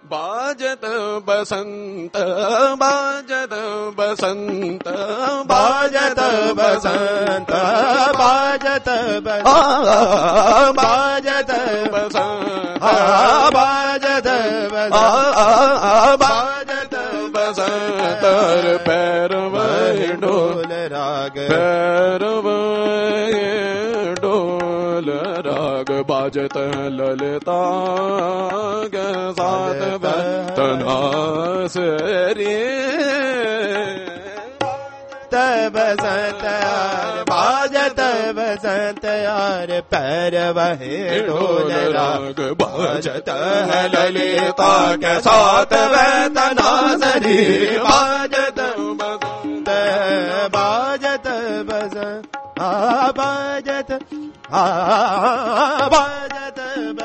बाजत बसंत बाजत बसंत बाजत बसंत बाजत बाजत बसंत बाजत बाजत बसंत पैर वही डोल राग पैर वही डोल राग बाजत ललिता के साथ तनासरी बसंत यार बाजत बसंत यार पैर वही डोल राग बाजत है ललिता के साथ तनासरी बाजत बसंत बाजत बसंत बाजत बाजत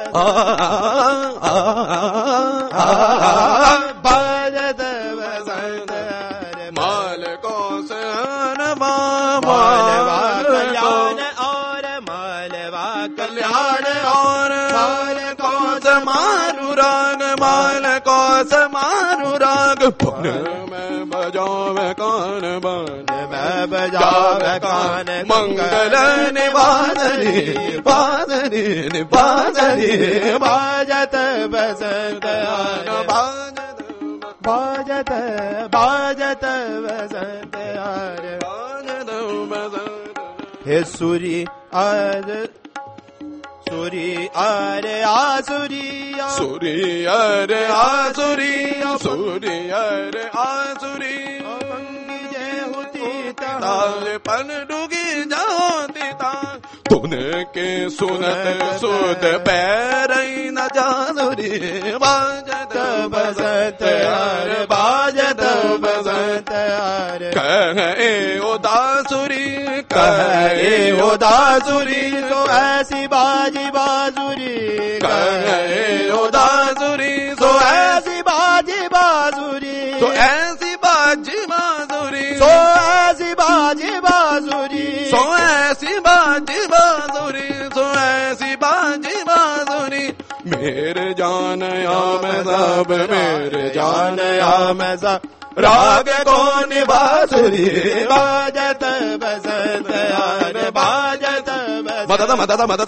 बाजत बसंत माल को सन मालवा कल्याण और मालवा कल्याण और माल को समारू राग माल को समारू राग पुन में बजावे कान बन में बजावे कान मंगल निवासरी बाजरी निवासरी बाजत बसंत बाजत बाजत बाजत बसंत यार बाजत बसंत हे सूरी आज सूरी अरे आसुरी सूरी अरे आसुरी सूरी अरे आसुरी मंगी जय होती ताल पन डूगी जाती ताल तूने के सुनत सुध पैर न जासुरी बाजत बसंत यार बाजत बसंत यार कहे उदासुरी कहे उदासुरी तो ऐसी बाजी बाजुरी कहे उदासुरी तो ऐसी बाजी बाजुरी तो ऐसी बाजी बाजुरी तो ऐसी बाजी बाजुरी तो ऐसी बाजी बाजुरी तो ऐसी बाजी बाजुरी मेरे जान या मैं सब मेरे जान या मैं सब राग कौन बासुरी बाजत बसंत यार बाजत मदद मदद मदद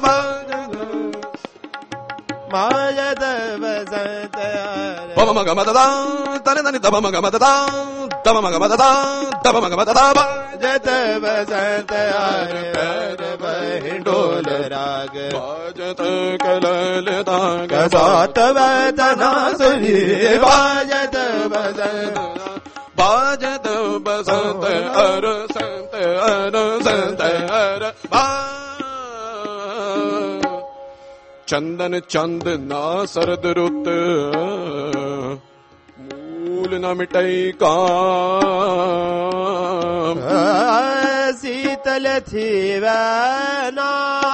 बाजत बसंत यार बम मग मदद तने तने तब मग मदद तब मग मदद तब मग मदद बाजत बसंत यार पैर बहि डोल राग बाजत कललता के साथ तनासुरी बाजत बसंत बाजत बसंत अर संत अर चंदन चंद ना सरद रुत मूल न मिटई काम शीतल थी वैना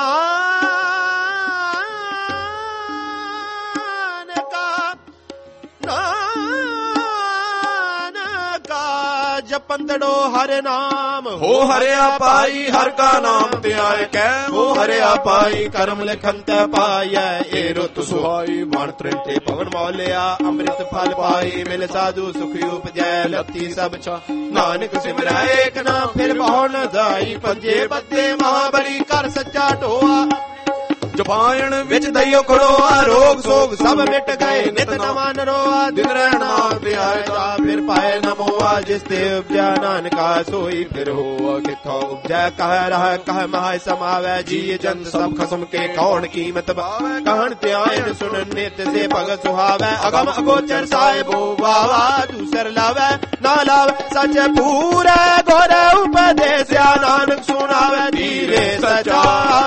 जपंदड़ो हरे नाम हो हरिया पाई हर का नाम त्याय कै वो हरिया पाई कर्म लिखन ते पाई ए रुत सुहाई मान त्रिंटे पवन मौलिया अमृत फल पाई मिल साधु सुख उपजय लती सब छा नानक सिमरै एक नाम फिर बहुन दाई पंजे बदे महाबली कर सच्चा ढोआ जपायण विच दइयो खड़ोआ रोग सोग सब मिट गए नित नवा नरोआ दिन रहना प्यारा फिर पाए नमोआ जिस ते उपजा नानका सोई फिर होआ किथो उपजा कह रहा कह महा समावै जी जन सब खसम के कौन कीमत बावै कहन त्यायन सुन नित से भगत सुहावै अगम अगोचर साहिब बावा दूसर लावै ना लावै सच पूरे गोर उपदेश नानक सुनावै धीरे सचा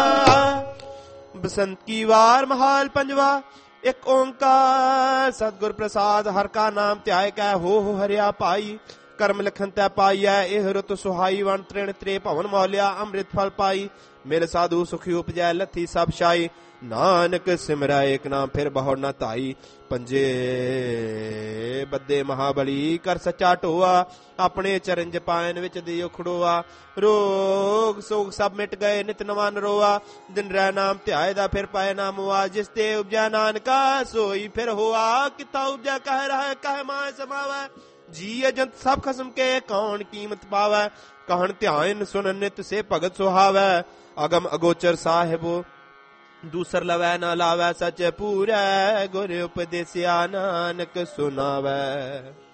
बसंत की वार महाल पंजवा एक ओंकार सतगुर प्रसाद हर का नाम त्याय कै हो हरिया पाई कर्म लखन तै पाई एह रुत सुहाई वन त्रिण त्रे भवन मौलिया अमृत फल पाई ਮਿਲ ਸਾਧੂ ਸੁਖੀ ਉਪਜੈ ਲੱਥੀ ਸਭ ਸ਼ਾਈ। ਨਾਨਕ ਸਿਮਰੈ ਏਕ ਨਾਮ ਫਿਰ ਬਹੁੜ ਨਾ ਧਾਈ। ਪੰਜੇ ਬੱਦੇ ਮਹਾਬਲੀ ਕਰ ਸੱਚਾ ਢੋਆ। ਆਪਣੇ ਚਰਨ ਜਪਾਇਨ ਵਿੱਚ ਦਿਓ ਖੜੋਆ। ਰੋਗ ਸੋਗ ਸਭ ਮਿਟ ਗਏ ਨਿਤ ਨਵਾਂ ਨਰੋਆ। ਦਿਨ ਰਹਿ ਨਾਮ ਧਿਆਏ ਦਾ ਫਿਰ ਪਾਏ ਨਾਮ ਹੋਆ। ਜਿਸ ਤੇ ਉਪਜੈ ਨਾਨਕਾ ਸੋਈ ਫਿਰ ਹੋਆ। ਕਿਤਾ ਉਪਜੈ ਕਹਿ ਰਹਾ ਕਹਿ ਮਾਇ ਸਮਾਵੈ। ਜੀ ਅਜੰਤ ਸਭ ਖਸਮ ਕੇ ਕੌਣ ਕੀਮਤ ਪਾਵੈ। कहन ध्यान सुन नित से भगत सुहावै। अगम अगोचर साहिबो दूसर लवै न लावै। सच पूरै गुर उपदेसिया नानक सुनावै।